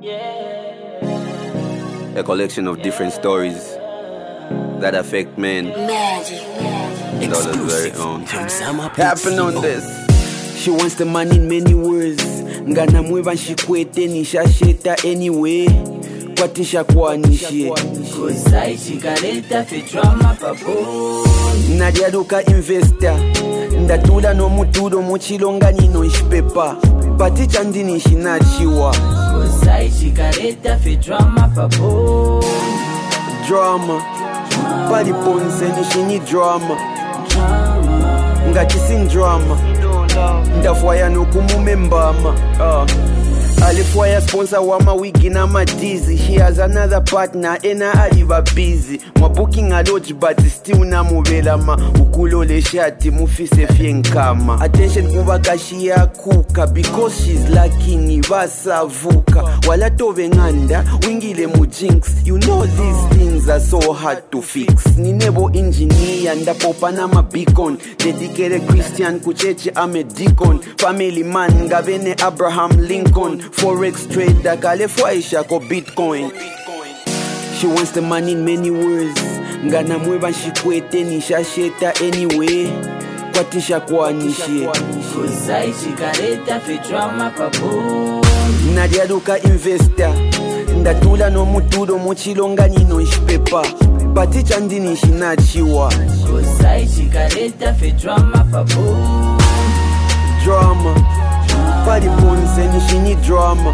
A collection of different stories that affect men. Dollars very own. Happen on this. She wants the man in many words. Ngana mwiva nshikwete nishasheta anyway. Kwatisha kwanishe Kusai shikareta fe drama papo Nadiaduka investor Ndatula no mutudo muchilonga nino nshpepa Paticha ndini shinachiwa Kusai shikareta fe drama papo Drama Pali ponse nishini drama Ngati sin drama Ndafwaya no kumumembama Alifwaya sponsor wama wigi na madizi. He has another partner ena aliva busy. Mwa booking a lodge but still na muvela ma ukulole shati mufise fienkama. Attention kubakashi ya kuka because she's lacking ivasavuka. Wala tove nganda wingile mu jinx. You know these things are so hard to fix. Ni nebo engineer ndapopa na ma beacon. Dedicated Christian kucheche ame deacon. Family man ngavene Abraham Lincoln. Forex trader kalefwaisha ko Bitcoin. She wants the man in many words. Ngana mwiva shikwete nishasheta anyway. Kwatisha kwanishe Kusai shikareta fe drama papo Nadiaduka investor Ndatula no mutudo muchilonga nino nshpepa Paticha ndini shinachiwa Kusai shikareta fe drama papo Drama Pali ponse nishini drama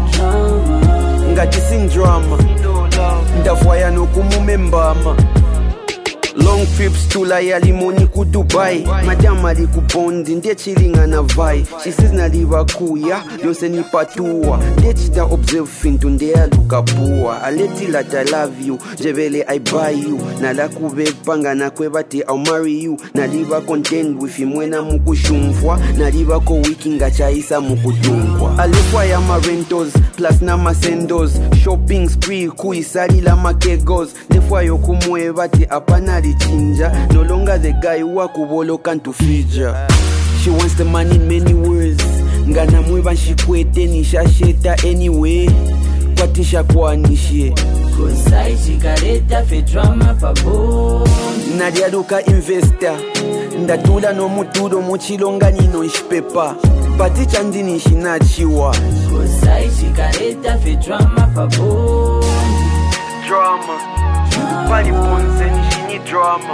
Ngati sin drama Ndafwaya no kumumembama Long trips to Limoni ku Dubai. Madam ali ku Bondi ndiye chilinga na vai. She says na liva kuya yose ni patua. Ndiye chita observe fintu ndiye aluka pua. Aleti like I love you, jevele I buy you. Na la kuvepanga na kwebati I'll marry you. Na liva contend with him wena mukushumfwa. Na liva ko wiki ngachaisa mukutungwa. Alifwa ya ma rentals plus na ma sendos. Shopping spree kuisali la makegos. Nefwa yo kumwebati apana chinja. No longer the guy who akuboloka to feature. She wants the man in many words. Ngana mwiva nshikwete nishasheta anyway. Kwatisha kwanishe Kusai shikareta fe drama papo Nadiaduka investor Ndatula no mutudo muchilonga nino nshpepa Paticha ndini shinachiwa Kusai shikareta fe drama papo Drama Pali ponse nishini drama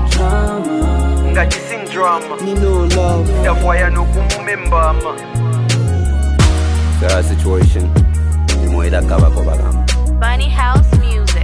Ngati sin drama Nino love Ndafwaya no kumumembama That situation Imoeda kaba kwa bagamba Bunny House Music.